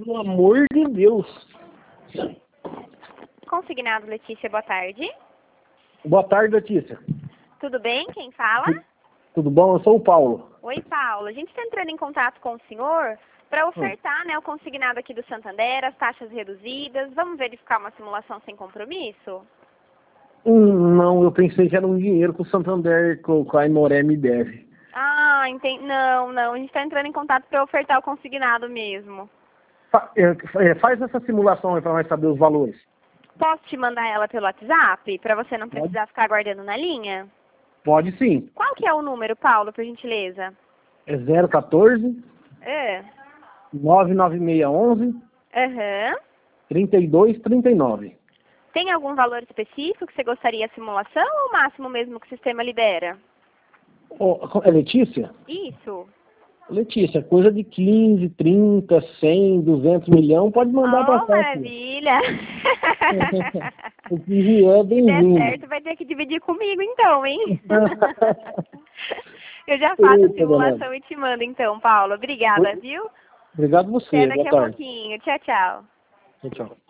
pelo amor de Deus. Consignado, Letícia, boa tarde. Boa tarde, Letícia. Tudo bem? Quem fala? Tudo bom? Eu sou o Paulo. Oi, Paulo. A gente está entrando em contato com o senhor para ofertar, né, o consignado aqui do Santander, as taxas reduzidas. Vamos verificar uma simulação sem compromisso? Não, eu pensei que era um dinheiro que o Santander, com a Aimoré me deve. Ah, entendi. Não. A gente está entrando em contato para ofertar o consignado mesmo. Faz essa simulação aí para nós saber os valores. Posso te mandar ela pelo WhatsApp para você não precisar ficar aguardando na linha? Pode sim. Qual que é o número, Paulo, por gentileza? É 014 É. 99611 Aham. 3239. Tem algum valor específico que você gostaria a simulação ou o máximo mesmo que o sistema libera? É Letícia? Isso. Letícia, coisa de 15, 30, 100, 200 milhões, pode mandar para cá. Maravilha! O que vier, Se der bem-vindo. certo, vai ter que dividir comigo então, hein? Eu já faço a simulação e te mando então, Paulo. Obrigada, viu? Obrigado a você. Até daqui Boa a tarde. pouquinho. Tchau, tchau. Tchau, tchau.